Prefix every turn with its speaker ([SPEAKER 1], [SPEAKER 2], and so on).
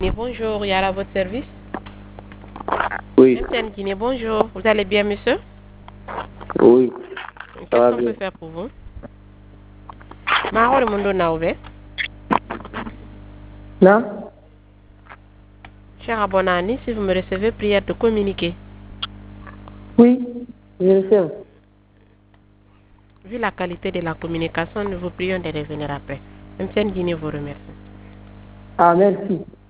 [SPEAKER 1] Bonjour, Yara, à votre service.
[SPEAKER 2] Oui,
[SPEAKER 1] MTN Guinée, bonjour. Vous allez bien, monsieur?
[SPEAKER 2] oui, ça
[SPEAKER 1] Qu'est-ce
[SPEAKER 2] va
[SPEAKER 1] qu'on peut
[SPEAKER 2] bien.
[SPEAKER 1] faire pour vous? Mahoro Mundo Naoube.
[SPEAKER 2] Là?
[SPEAKER 1] Cher Abonani, si vous me recevez, prière de communiquer.
[SPEAKER 2] Oui, je le sais.
[SPEAKER 1] Vu la qualité de la communication, nous vous prions de revenir après. MTN Guinée vous remercie.
[SPEAKER 2] Ah, merci.